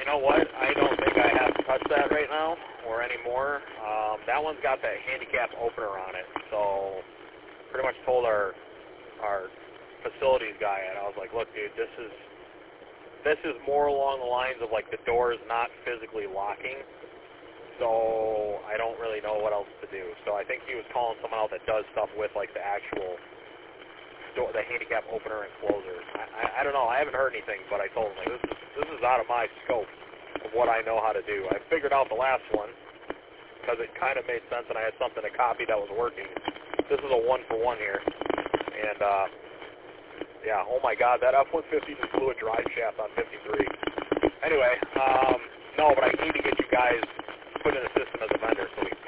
You know what? I don't think I have to touch that right now or anymore. That one's got that handicap opener on it. So pretty much told our facilities guy, and I was like, look, dude, this is more along the lines of like the door's not physically locking. So I don't really know what else to do. So I think he was calling someone out that does stuff with like the actual door, the handicap opener and closer. I don't know. I haven't heard anything, but I told him like this is out of my scope of what I know how to do. I figured out the last one because it kind of made sense, and I had something to copy that was working. This is a 1-for-1 here, and yeah, oh my God, that F-150 just blew a drive shaft on 53. Anyway, no, but I need to get you guys put in a system as a vendor so we